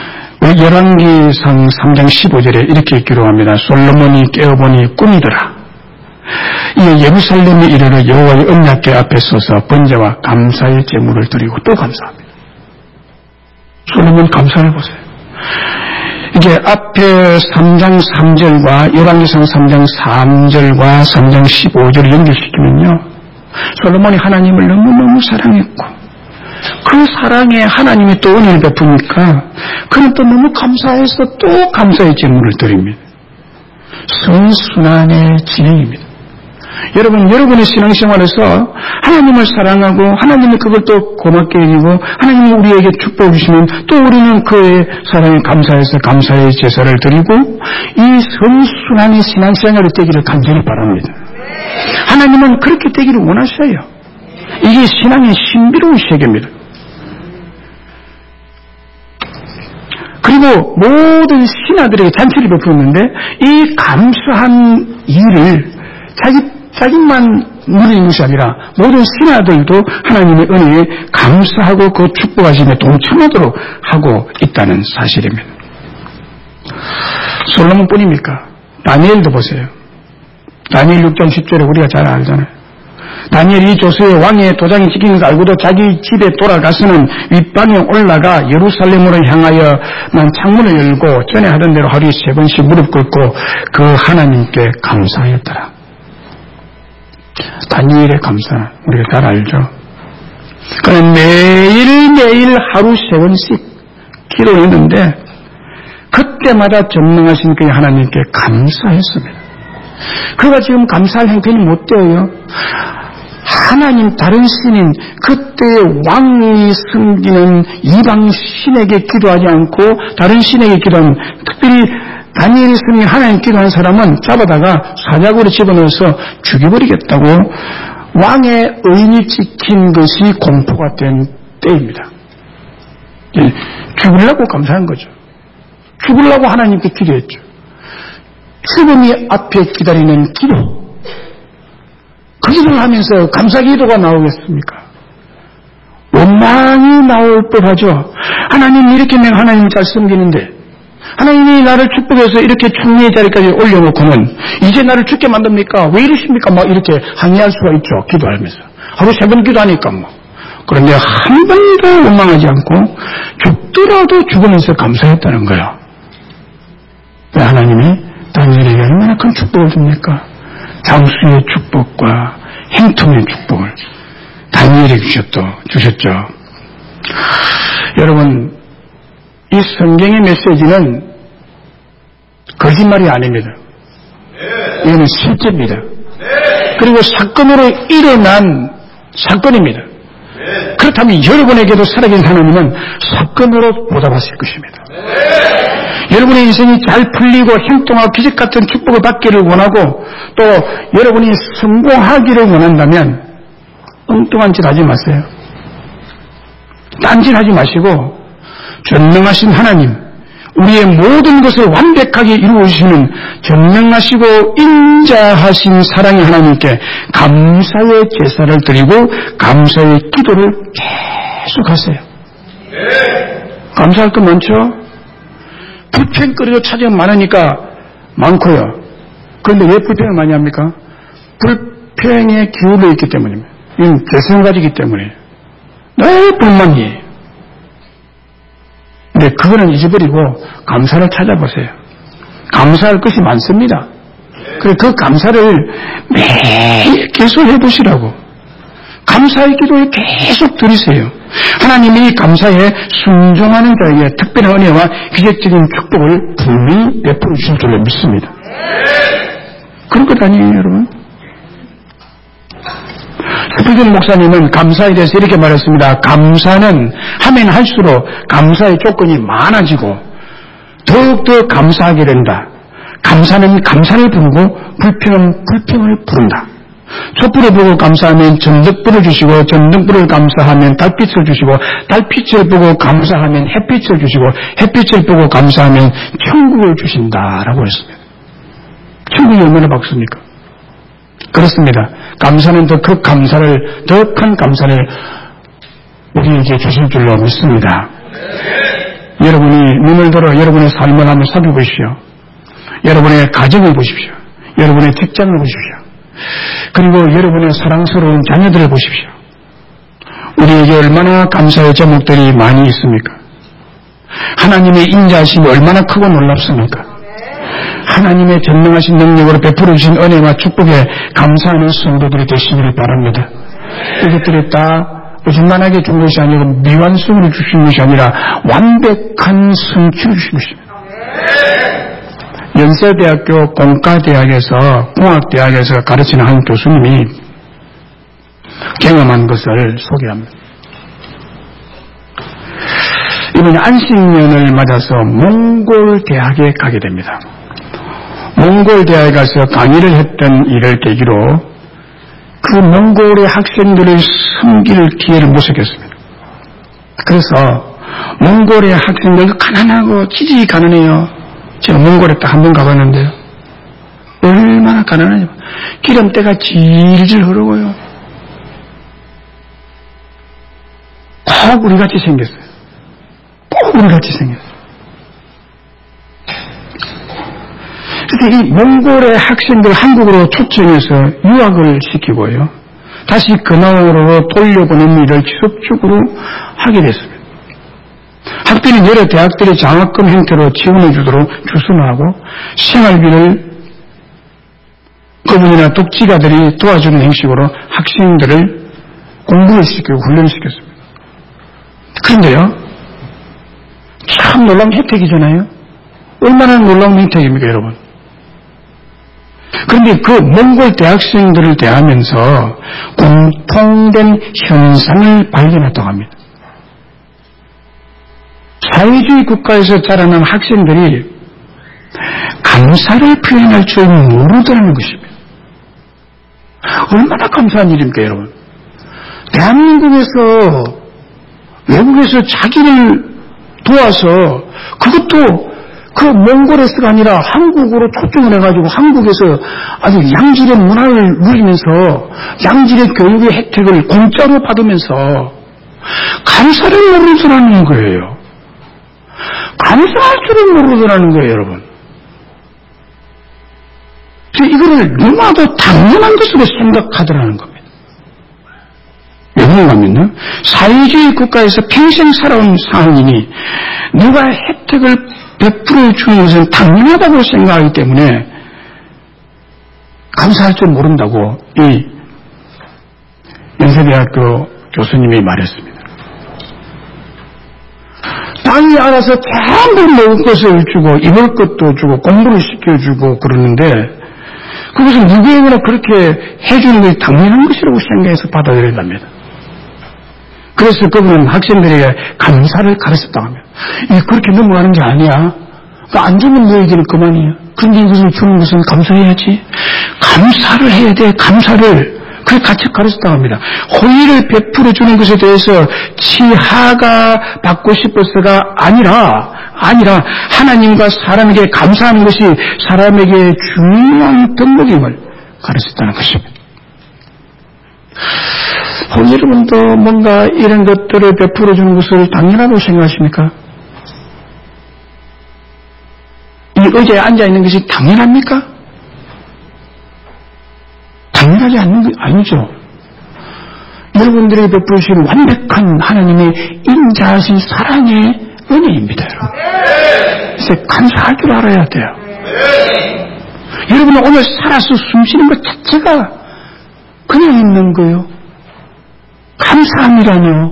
열왕기상 삼 장 십오 절에 이렇게 기록합니다. 솔로몬이 깨어보니 꿈이더라. 이에 예루살렘에 이르러 여호와의 언약궤 앞에 서서 번제와 감사의 제물을 드리고 또 감사합니다. 솔로몬 감사를 보세요. 이게 앞에 삼 장 삼 절과 열왕기상 삼 장 삼 절과 삼 장 십오 절을 연결시키면요. 솔로몬이 하나님을 너무너무 사랑했고 그 사랑에 하나님이 또 은혜를 베푸니까 그는 또 너무 감사해서 또 감사의 제물을 드립니다. 선순환의 진행입니다. 여러분, 여러분의 신앙생활에서 하나님을 사랑하고 하나님이 그걸 또 고맙게 여기고 하나님이 우리에게 축복을 주시면 또 우리는 그의 사랑에 감사해서 감사의 제사를 드리고 이 선순환의 신앙생활이 되기를 간절히 바랍니다. 하나님은 그렇게 되기를 원하셔요. 이게 신앙의 신비로운 세계입니다. 그리고 모든 신하들에게 잔치를 베풀었는데 이 감사한 일을 자기, 자기만 누리는 것이 아니라 모든 신하들도 하나님의 은혜에 감사하고 그 축복하심에 동참하도록 하고 있다는 사실입니다. 솔로몬뿐입니까? 다니엘도 보세요. 다니엘 육 장 십 절에 우리가 잘 알잖아요. 다니엘이 조수의 왕의 도장이 찍힌 것을 알고도 자기 집에 돌아가서는 윗방에 올라가 예루살렘으로 향하여만 창문을 열고 전에 하던 대로 하루에 세 번씩 무릎 꿇고 그 하나님께 감사하였더라. 다니엘의 감사 우리가 잘 알죠. 그는 매일매일 하루 세 번씩 기도했는데 그때마다 전능하신 그 하나님께 감사했습니다. 그가 지금 감사할 형편이 못 되어요. 하나님 다른 신인 그때의 왕이 섬기는 이방 신에게 기도하지 않고 다른 신에게 기도하는 특별히 다니엘이 섬긴 하나님 기도한 사람은 잡아다가 사자굴에 집어넣어서 죽여버리겠다고 왕의 의인이 지킨 것이 공포가 된 때입니다. 죽으려고 감사한 거죠. 죽으려고 하나님께 기도했죠. 죽음이 앞에 기다리는 기도. 그 기도를 하면서 감사 기도가 나오겠습니까? 원망이 나올 법하죠. 하나님 이렇게 내가 하나님 잘 섬기는데 하나님이 나를 축복해서 이렇게 총리의 자리까지 올려놓고는 이제 나를 죽게 만듭니까? 왜 이러십니까? 막 이렇게 항의할 수가 있죠. 기도하면서. 하루 세 번 기도하니까 뭐. 그런데 한 번도 원망하지 않고 죽더라도 죽으면서 감사했다는 거예요. 왜 하나님이 다니엘에게 얼마나 큰 축복을 줍니까? 장수의 축복과 행통의 축복을 다니엘에게 주셨죠. 주셨죠. 여러분, 이 성경의 메시지는 거짓말이 아닙니다. 이거는 실제입니다. 그리고 사건으로 일어난 사건입니다. 그렇다면 여러분에게도 살아계신 하나님은 사건으로 보답하실 것입니다. 여러분의 인생이 잘 풀리고 행동하고 기적 같은 축복을 받기를 원하고 또 여러분이 성공하기를 원한다면 엉뚱한 짓 하지 마세요. 딴짓 하지 마시고 전능하신 하나님, 우리의 모든 것을 완벽하게 이루어주시는 전능하시고 인자하신 사랑의 하나님께 감사의 제사를 드리고 감사의 기도를 계속 하세요. 감사할 것 많죠? 불평거리로 찾으면 많으니까 많고요. 그런데 왜 불평을 많이 합니까? 불평에 기울어 있기 때문입니다. 이건 개성 가지기 때문에 늘 불만이에요. 근데 그거는 잊어버리고 감사를 찾아보세요. 감사할 것이 많습니다. 그래 그 감사를 매일 계속 해보시라고. 감사의 기도에 계속 드리세요. 하나님이 감사에 순종하는 자에게 특별한 은혜와 기적적인 축복을 분명히 베풀어 주실 줄로 믿습니다. 그런 것 아니에요, 여러분? 스피든 목사님은 감사에 대해서 이렇게 말했습니다. 감사는 하면 할수록 감사의 조건이 많아지고 더욱더 감사하게 된다. 감사는 감사를 부르고 불평은 불평을 부른다. 촛불을 보고 감사하면 전등불을 주시고 전등불을 감사하면 달빛을 주시고 달빛을 보고 감사하면 햇빛을 주시고 햇빛을 보고 감사하면 천국을 주신다라고 했습니다. 천국이 얼마나 밝습니까? 그렇습니다. 감사는 더 그 감사를 더 큰 감사를 우리에게 주실 줄로 믿습니다. 네. 여러분이 눈을 들어 여러분의 삶을 한번 살펴보십시오. 여러분의 가정을 보십시오. 여러분의 직장을 보십시오. 그리고 여러분의 사랑스러운 자녀들을 보십시오. 우리에게 얼마나 감사의 제목들이 많이 있습니까? 하나님의 인자하심이 얼마나 크고 놀랍습니까? 하나님의 전능하신 능력으로 베풀어 주신 은혜와 축복에 감사하는 성도들이 되시기를 바랍니다. 이것들이 다 거짓말하게 준 것이 아니고 미완성으로 주신 것이 아니라 완벽한 성취를 주신 것입니다. 연세대학교 공과대학에서 공학대학에서 가르치는 한 교수님이 경험한 것을 소개합니다. 이번에 안식년을 맞아서 몽골 대학에 가게 됩니다. 몽골 대학에 가서 강의를 했던 일을 계기로 그 몽골의 학생들을 섬길 기회를 모색했습니다. 그래서 몽골의 학생들 가난하고 지지히 가난해요. 제가 몽골에 딱 한 번 가봤는데요. 얼마나 가난하냐. 기름때가 질질 흐르고요. 꼭 우리같이 생겼어요. 꼭 우리같이 생겼어요. 그래서 이 몽골의 학생들 한국으로 초청해서 유학을 시키고요. 다시 근황으로 돌려보내는 일을 지속적으로 하게 됐습니다. 학비는 여러 대학들이 장학금 형태로 지원해 주도록 주선하고 생활비를 그분이나 독지가들이 도와주는 형식으로 학생들을 공부를 시키고 훈련을 시켰습니다. 그런데요, 참 놀라운 혜택이잖아요. 얼마나 놀라운 혜택입니까, 여러분? 그런데 그 몽골 대학생들을 대하면서 공통된 현상을 발견했다고 합니다. 사회주의 국가에서 자라난 학생들이 감사를 표현할 줄 모르더라는 것입니다. 얼마나 감사한 일입니까, 여러분? 대한민국에서 외국에서 자기를 도와서 그것도 그 몽골에서가 아니라 한국으로 초청을 해가지고 한국에서 아주 양질의 문화를 누리면서 양질의 교육의 혜택을 공짜로 받으면서 감사를 모르더라는 거예요. 감사할 줄을 모르더라는 거예요, 여러분. 이거를 너무나도 당연한 것으로 생각하더라는 겁니다. 왜 그런가 하면요, 사회주의 국가에서 평생 살아온 상인이 누가 혜택을 베풀어 주는 것은 당연하다고 생각하기 때문에 감사할 줄 모른다고 이 연세대학교 교수님이 말했습니다. 땅이 알아서 전부 먹을 것을 주고 입을 것도 주고 공부를 시켜주고 그러는데 그것은 누구에게나 그렇게 해주는 것이 당연한 것이라고 생각해서 받아들인답니다. 그래서 그분은 학생들에게 감사를 가르쳤다고 합니다. 이게 그렇게 넘어가는 게 아니야. 그러니까 안 주면 너에게는 그만이야. 그런데 이것을 주는 것은 감사해야지. 감사를 해야 돼. 감사를. 그걸 같이 가르쳤다고 합니다. 호의를 베풀어 주는 것에 대해서 치하가 받고 싶어서가 아니라 아니라 하나님과 사람에게 감사하는 것이 사람에게 중요한 덕목임을 가르쳤다는 것입니다. 혹 여러분도 뭔가 이런 것들을 베풀어 주는 것을 당연하다고 생각하십니까? 이 의자에 앉아있는 것이 당연합니까? 당연하지 않는 거 아니죠. 여러분들에게 베푸시는 완벽한 하나님의 인자하신 사랑의 은혜입니다. 여러분. 그래서 감사할 줄 알아야 돼요. 여러분은 오늘 살아서 숨쉬는 것 자체가 그냥 있는 거예요. 감사함이라뇨.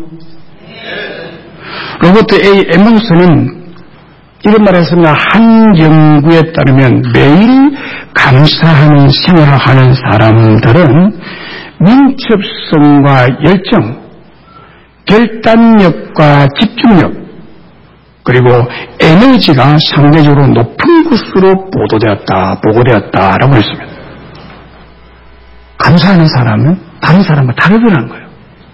로버트 A. 에몬스는 이런 말을 했습니다. 한 연구에 따르면 매일 감사하는 생활을 하는 사람들은 민첩성과 열정, 결단력과 집중력, 그리고 에너지가 상대적으로 높은 것으로 보도되었다, 보고되었다라고 했습니다. 감사하는 사람은 다른 사람과 다르더라는 거예요.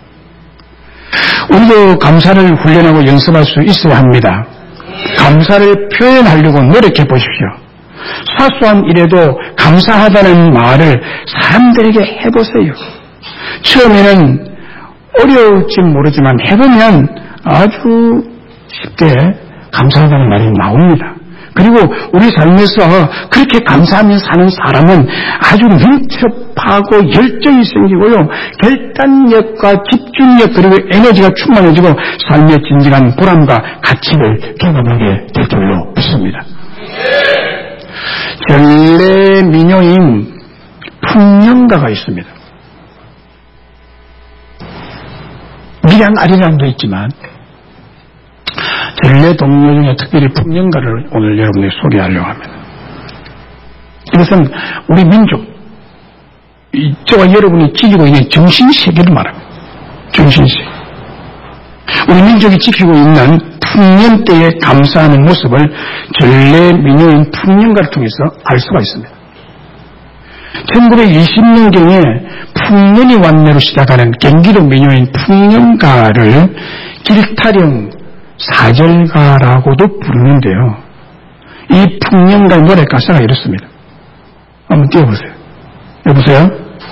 우리도 감사를 훈련하고 연습할 수 있어야 합니다. 감사를 표현하려고 노력해 보십시오. 사소한 일에도 감사하다는 말을 사람들에게 해보세요. 처음에는 어려울지 모르지만 해보면 아주 쉽게 감사하다는 말이 나옵니다. 그리고 우리 삶에서 그렇게 감사하며 사는 사람은 아주 민첩하고 열정이 생기고요. 결단력과 집중력 그리고 에너지가 충만해지고 삶의 진정한 보람과 가치를 경험하게 될 줄로 믿습니다. 전래 민요인 풍년가가 있습니다. 밀양아리랑도 있지만 전래 동요 중에 특별히 풍년가를 오늘 여러분에게 소개하려고 합니다. 이것은 우리 민족, 저와 여러분이 지키고 있는 정신세계를 말합니다. 정신세계. 우리 민족이 지키고 있는 풍년 때에 감사하는 모습을 전래 민요인 풍년가를 통해서 알 수가 있습니다. 천구백이십 년경에 풍년이 왔네로 시작하는 경기도 민요인 풍년가를 길타령 사절가라고도 부르는데요. 이 풍년가 노래 가사가 이렇습니다. 한번 띄워보세요. 여보세요?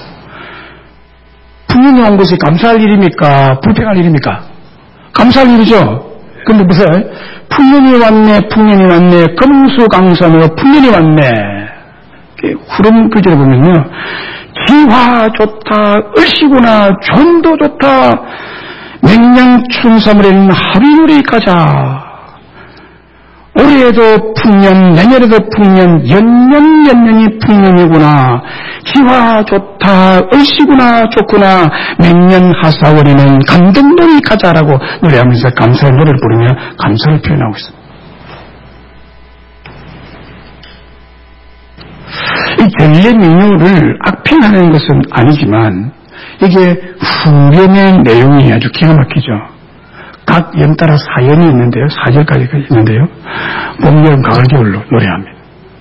풍년이 온 것이 감사할 일입니까? 불평할 일입니까? 감사할 일이죠. 근데 보세요. 풍년이 왔네, 풍년이 왔네, 금수강산으로 풍년이 왔네. 후렴 글자를 보면요. 기화 좋다, 을씨구나, 좀도 좋다, 맹년 춘삼월에는 하루놀이 가자. 올해에도 풍년, 내년에도 풍년, 연년 연년이 풍년이구나. 기화 좋다, 을씨구나, 좋구나, 맹년 하사월에는 감동놀이 가자라고 노래하면서 감사의 노래를 부르며 감사를 표현하고 있습니다. 이 전래 민요를 악평하는 것은 아니지만 이게 후렴의 내용이 아주 기가 막히죠. 각 연따라 사연이 있는데요. 사절까지 있는데요. 봄, 여름, 가을, 겨울로 노래합니다.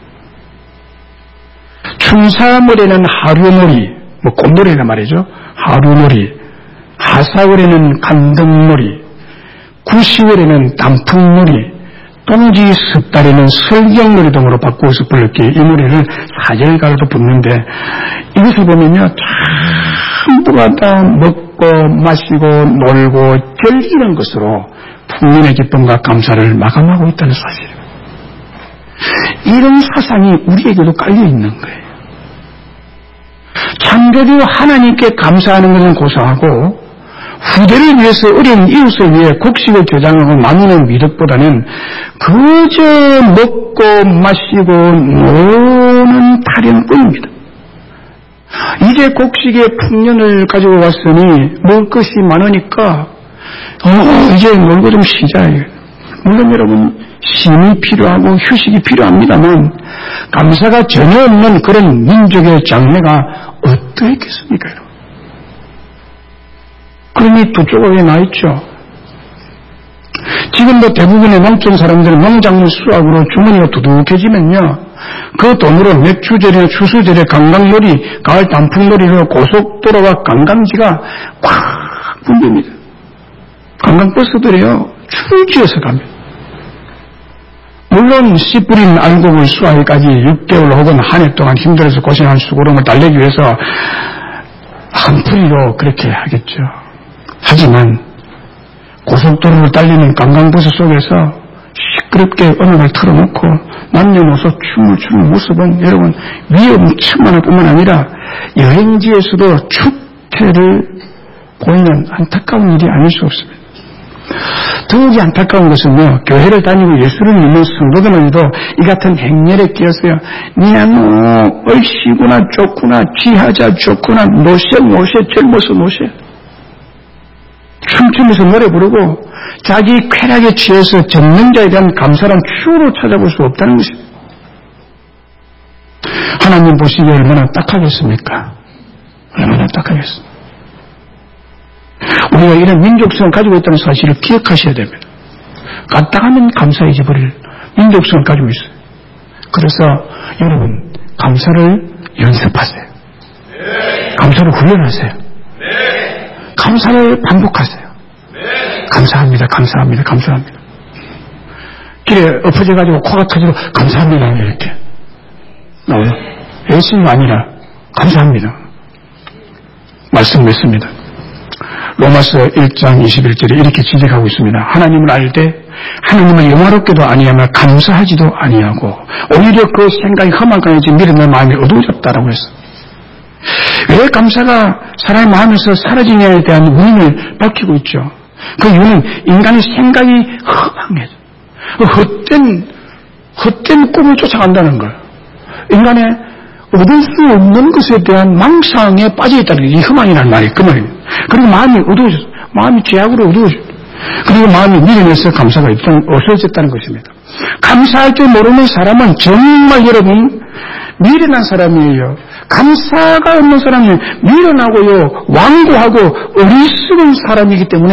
춘삼월에는 하루놀이, 뭐 꽃놀이란 말이죠. 하루놀이, 하사월에는 간등놀이, 구시월에는 단풍놀이,冬季습달에는 설경놀이 등으로 바꾸어서 불렀기에 이 노래를 사절가로도 붙는데 이것을 보면요. 전부가 다 먹고 마시고 놀고 즐기는 것으로 풍년의 기쁨과 감사를 마감하고 있다는 사실입니다. 이런 사상이 우리에게도 깔려있는 거예요. 창조주 하나님께 감사하는 것은 고사하고 후대를 위해서 어려운 이웃을 위해 곡식을 저장하고 나누는 미덕보다는 그저 먹고 마시고 노는 타령뿐입니다. 이제 곡식의 풍년을 가지고 왔으니 먹을 것이 많으니까 어, 이제 놀고 좀 쉬자. 물론 여러분 쉼이 필요하고 휴식이 필요합니다만 감사가 전혀 없는 그런 민족의 장래가 어떠했겠습니까? 여러분? 그러니 두 조각에 나있죠. 지금도 대부분의 농촌 사람들은 농작물 수확으로 주머니가 두둑해지면요. 그 돈으로 맥주절이나 추수절에 관광놀이, 가을 단풍놀이로 고속도로와 관광지가 꽉 불립니다. 관광버스들이요. 출지해서 갑니다. 물론 씨 뿌린 알곡을 수확하기까지 육 개월 혹은 한 해 동안 힘들어서 고생한 수고름을 달래기 위해서 한풀이로 그렇게 하겠죠. 하지만 고속도로를 달리는 관광버스 속에서 시끄럽게 음악을 틀어놓고 남녀노소 춤을 추는 모습은 여러분 위험천만할 뿐만 아니라 여행지에서도 축제를 보이는 안타까운 일이 아닐 수 없습니다. 더욱이 안타까운 것은요, 교회를 다니고 예수를 믿는 성도들만 해도 이 같은 행렬에 끼어서요, 니야노 얼씨구나 좋구나 지하자 좋구나 노세 노세 젊어서 노세 춤추면서 노래 부르고 자기 쾌락에 취해서 전능자에 대한 감사란 추후로 찾아볼 수 없다는 것입니다. 하나님 보시기에 얼마나 딱하겠습니까? 얼마나 딱하겠습니까? 우리가 이런 민족성을 가지고 있다는 사실을 기억하셔야 됩니다. 까딱하면 감사 잊어버릴 민족성을 가지고 있어요. 그래서 여러분 감사를 연습하세요. 감사를 훈련하세요. 감사를 반복하세요. 감사합니다. 감사합니다. 감사합니다. 길에 엎어져가지고 코가 터지고 감사합니다. 이렇게 나오죠. 예수님 아니라 감사합니다. 말씀 맺습니다. 로마서 일 장 이십일 절에 이렇게 지적하고 있습니다. 하나님을 알 때 하나님을 영화롭게도 아니하며 감사하지도 아니하고 오히려 그 생각이 험악하여진 미련의 마음이 어두워졌다라고 했어요. 왜 감사가 사람의 마음에서 사라지냐에 대한 원인을 밝히고 있죠. 그 이유는 인간의 생각이 허망해져. 헛된, 헛된 꿈을 쫓아간다는 거예요. 인간의 얻을 수 없는 것에 대한 망상에 빠져있다는 게 이 허망이라는 말이 그 말입니다. 그리고 마음이 어두워졌어. 마음이 죄악으로 어두워졌어. 그리고 마음이 미련에서 감사가 없어졌다는 것입니다. 감사할 줄 모르는 사람은 정말 여러분 미련한 사람이에요. 감사가 없는 사람은 미련하고요, 완고하고 어리석은 사람이기 때문에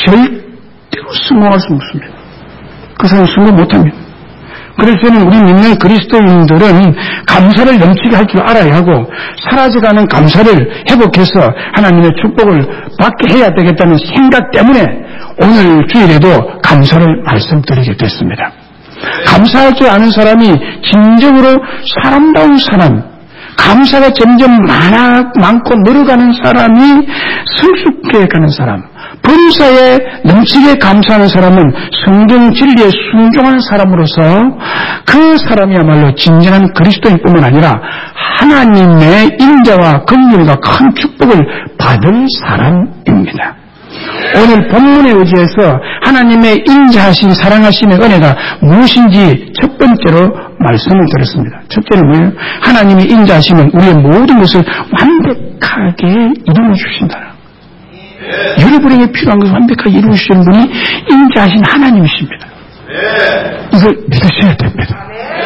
절대로 성공할 수 없습니다. 그 사람은 성공 못합니다. 그래서 저는 우리 믿는 그리스도인들은 감사를 넘치게 할 줄 알아야 하고 사라져가는 감사를 회복해서 하나님의 축복을 받게 해야 되겠다는 생각 때문에 오늘 주일에도 감사를 말씀드리게 됐습니다. 감사할 줄 아는 사람이 진정으로 사람다운 사람, 감사가 점점 많아, 많고 늘어가는 사람이 성숙해 가는 사람, 범사에 넘치게 감사하는 사람은 성경 진리에 순종하는 사람으로서 그 사람이야말로 진정한 그리스도인뿐만 아니라 하나님의 인자와 긍휼과 큰 축복을 받을 사람입니다. 오늘 본문에 의지해서 하나님의 인자하신 사랑하심의 은혜가 무엇인지 첫 번째로 말씀을 드렸습니다. 첫째는 뭐예요? 하나님의 인자하심은 우리의 모든 것을 완벽하게 이루어 주신다. 네. 여러분에게 필요한 것을 완벽하게 이루어 주시는 분이 인자하신 하나님이십니다. 네. 이걸 믿으셔야 됩니다.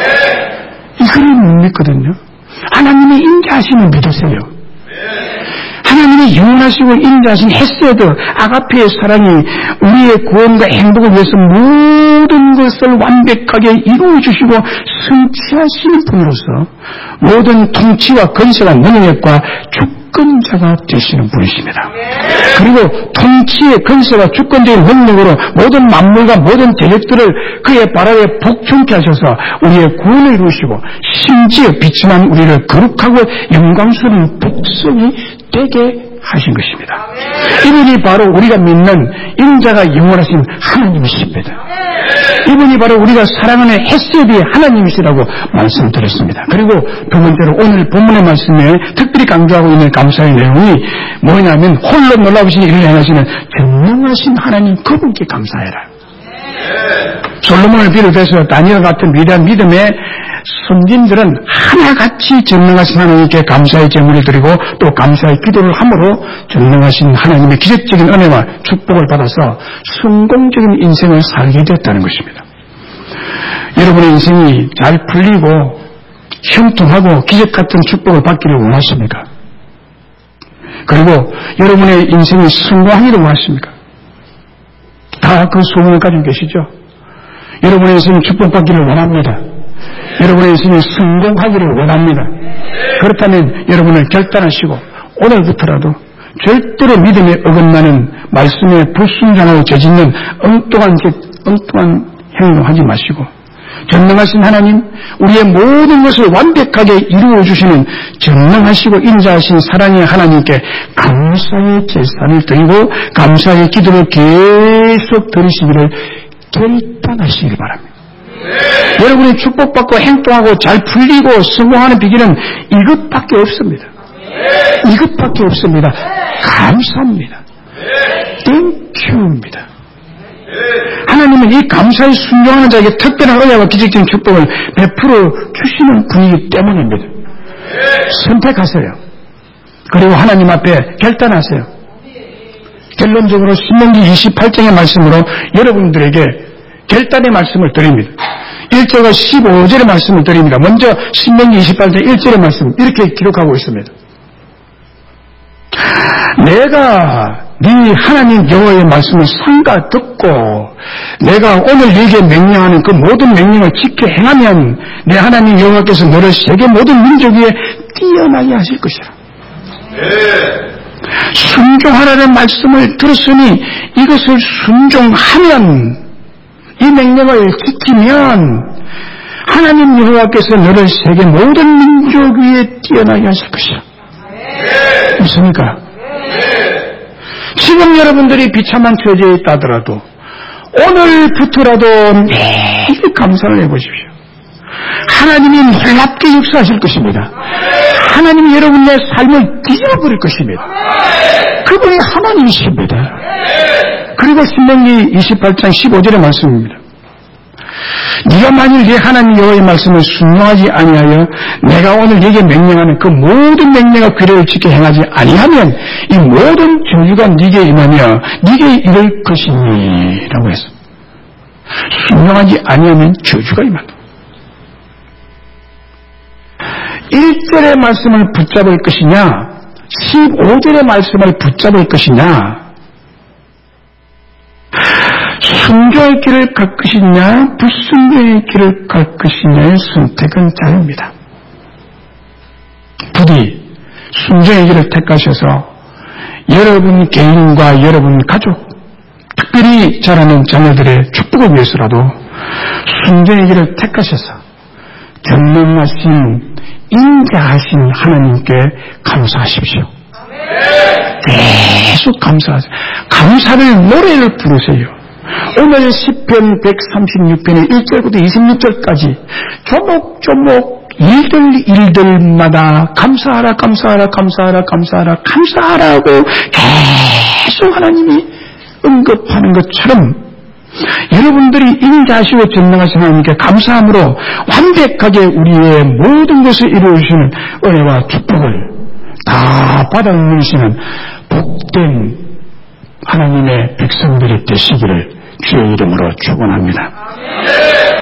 네. 이걸 못 믿거든요. 하나님의 인자하심을 믿으세요. 하나님의 영원하시고 인자하신 헤세드 아가페의 사랑이 우리의 구원과 행복을 위해서 모든 것을 완벽하게 이루어주시고 성취하시는 분으로서 모든 통치와 건세와 능력과 주권자가 되시는 분이십니다. 그리고 통치의 건세와 주권적인 능력으로 모든 만물과 모든 대적들을 그의 발 아래 복종케 하셔서 우리의 구원을 이루시고 심지어 비천한 우리를 거룩하고 영광스러운 백성이 되게 하신 것입니다. 이분이 바로 우리가 믿는 인자가 영원하신 하나님이십니다. 이분이 바로 우리가 사랑하는 헤세드의 하나님이시라고 말씀드렸습니다. 그리고 두 번째로 오늘 본문의 말씀에 특별히 강조하고 있는 감사의 내용이 뭐냐면 홀로 놀라우신 일을 행하시는 전능하신 하나님 그분께 감사해라. 솔로몬을 비롯해서 다니엘 같은 위대한 믿음의 선진들은 하나같이 전능하신 하나님께 감사의 제물을 드리고 또 감사의 기도를 함으로 전능하신 하나님의 기적적인 은혜와 축복을 받아서 성공적인 인생을 살게 됐다는 것입니다. 여러분의 인생이 잘 풀리고 형통하고 기적같은 축복을 받기를 원하십니까? 그리고 여러분의 인생이 성공하기를 원하십니까? 다 그 소원을 가지고 계시죠? 여러분의 인생이 축복받기를 원합니다. 여러분의 인생이 성공하기를 원합니다. 그렇다면 여러분을 결단하시고 오늘부터라도 절대로 믿음에 어긋나는 말씀에 불순종하고 저짓는 엉뚱한, 엉뚱한 행동을 하지 마시고 전능하신 하나님, 우리의 모든 것을 완벽하게 이루어주시는 전능하시고 인자하신 사랑의 하나님께 감사의 제사를 드리고 감사의 기도를 계속 드리시기를 결단하시기 바랍니다. 네. 여러분이 축복받고 행동하고 잘 풀리고 성공하는 비결은 이것밖에 없습니다. 네. 이것밖에 없습니다. 감사합니다. 땡큐입니다. 네. 하나님은 이 감사에 순종하는 자에게 특별한 은혜와 기적적인 축복을 베풀어 주시는 분이기 때문입니다. 네. 선택하세요. 그리고 하나님 앞에 결단하세요. 결론적으로 신명기 이십팔 장의 말씀으로 여러분들에게 결단의 말씀을 드립니다. 일 절과 십오 절의 말씀을 드립니다. 먼저 신명기 이십팔 장 일 절의 말씀 이렇게 기록하고 있습니다. 내가 네 하나님 여호와의 말씀을 삼가 듣고 내가 오늘 네게 명령하는 그 모든 명령을 지켜 행하면 내 하나님 여호와께서 너를 세계 모든 민족 위에 뛰어나게 하실 것이라. 네. 순종하라는 말씀을 들었으니 이것을 순종하면 이 명령을 지키면 하나님 여호와께서 너를 세계 모든 민족 위에 뛰어나게 하실 것이라. 네. 무엇입니까? 네. 지금 여러분들이 비참한 처지에 있다더라도 오늘부터라도 매일 감사를 해보십시오. 하나님이 놀랍게 역사하실 것입니다. 하나님이 여러분의 삶을 뒤집어버릴 것입니다. 그분이 하나님이십니다. 그리고 신명기 이십팔 장 십오 절의 말씀입니다. 네가 만일 네 하나님 여호와의 말씀을 순종하지 아니하여 내가 오늘 네게 명령하는 그 모든 명령과 규례를 지켜 행하지 아니하면 이 모든 저주가 네게 임하며 네게 이를 것이니 라고 해서 순종하지 아니하면 저주가 임한다. 일 절의 말씀을 붙잡을 것이냐 십오 절의 말씀을 붙잡을 것이냐 순종의 길을 갈 것이냐 불순종의 길을 갈 것이냐의 선택은 자유입니다. 부디 순종의 길을 택하셔서 여러분 개인과 여러분 가족 특별히 자라는 자녀들의 축복을 위해서라도 순종의 길을 택하셔서 전능하신 인자하신 하나님께 감사하십시오. 계속 감사하세요. 감사를 노래를 부르세요. 오늘 시편 백삼십육 편의 일 절부터 이십육 절까지 조목조목 일들 일들마다 감사하라 감사하라 감사하라 감사하라 감사하라고 계속 하나님이 언급하는 것처럼 여러분들이 인자하시고 전능하신 하나님께 감사함으로 완벽하게 우리의 모든 것을 이루어주시는 은혜와 축복을 다 받아 누리시는 복된 하나님의 백성들이 되시기를 주의 이름으로 축원합니다.